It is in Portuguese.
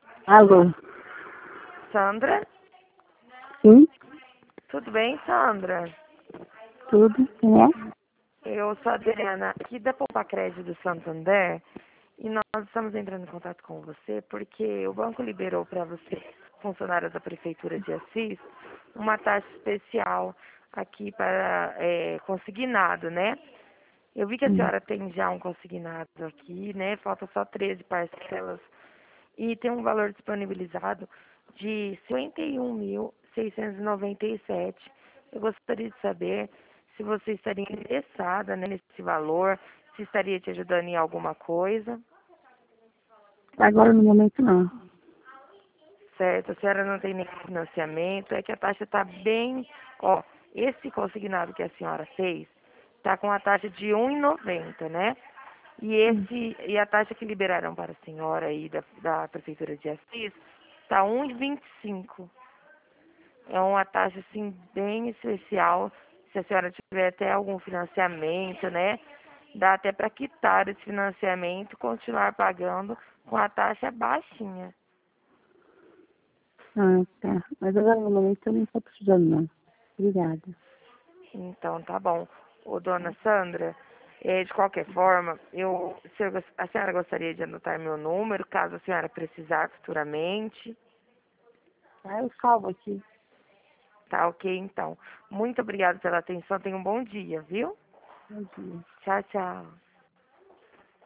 Alô? Sandra? Sim? Tudo bem, Sandra? Tudo? Quem é? Eu sou a Adriana, aqui da Poupa Crédito do Santander, e nós estamos entrando em contato com você porque o banco liberou para você, funcionário da Prefeitura de Assis, uma taxa especial aqui para consignado, né? Eu vi que a Hum. senhora tem já um consignado aqui, né? Falta só 13 parcelas e tem um valor disponibilizado de 51.697. Eu gostaria de saber se você estaria interessada, né, nesse valor, se estaria te ajudando em alguma coisa, Agora no momento não. certo? A senhora não tem nenhum financiamento, é que a taxa está bem, ó, esse consignado que a senhora fez está com a taxa de 1,90, né? Hum. E a taxa que liberaram para a senhora aí da Prefeitura de Assis está 1,25. É uma taxa assim bem especial. Se a senhora tiver até algum financiamento, né? Dá até para quitar esse financiamento e continuar pagando com a taxa baixinha. Ah, tá. Mas agora no momento eu não estou precisando não. Obrigada. Então tá bom. Ô, dona Sandra, de qualquer forma, a senhora gostaria de anotar meu número, caso a senhora precisar futuramente. Ah, eu salvo aqui. Tá ok, então. Muito obrigada pela atenção. Tenha um bom dia, viu? Bom dia. Tchau, tchau.